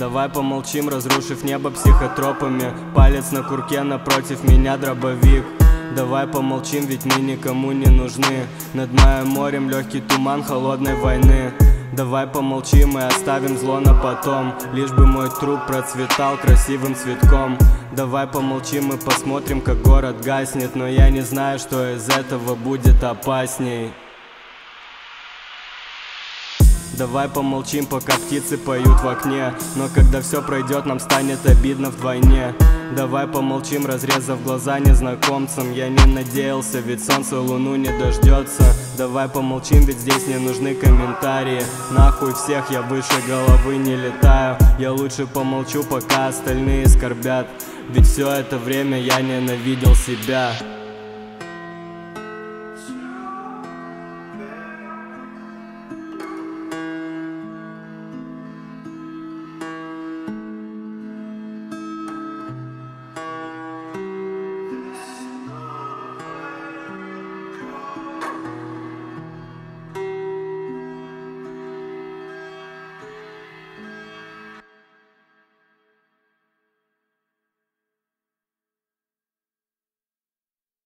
Давай помолчим, разрушив небо психотропами. Палец на курке, напротив меня дробовик. Давай помолчим, ведь мы никому не нужны. Над моим морем легкий туман холодной войны. Давай помолчим и оставим зло на потом, лишь бы мой труп процветал красивым цветком. Давай помолчим и посмотрим, как город гаснет, но я не знаю, что из этого будет опасней. Давай помолчим, пока птицы поют в окне, но когда все пройдет, нам станет обидно вдвойне. Давай помолчим, разрезав глаза незнакомцам. Я не надеялся, ведь солнце луну не дождется. Давай помолчим, ведь здесь не нужны комментарии. Нахуй всех, я выше головы не летаю. Я лучше помолчу, пока остальные скорбят, ведь все это время я ненавидел себя.